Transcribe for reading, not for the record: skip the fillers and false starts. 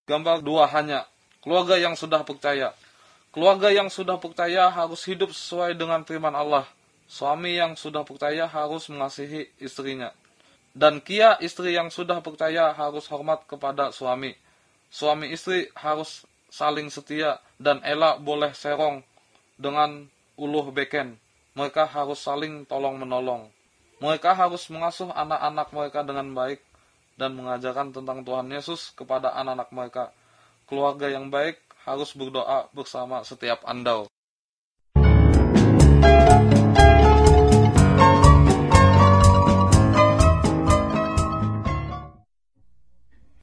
Gambar dua hanya keluarga yang sudah percaya. Keluarga yang sudah percaya harus hidup sesuai dengan firman Allah. Suami yang sudah percaya harus mengasihi istrinya. Dan kia istri yang sudah percaya harus hormat kepada suami. Suami istri harus saling setia dan elak boleh serong dengan uluh beken. Mereka harus saling tolong menolong. Mereka harus mengasuh anak-anak mereka dengan baik dan mengajarkan tentang Tuhan Yesus kepada anak-anak mereka. Keluarga yang baik harus berdoa bersama setiap andau.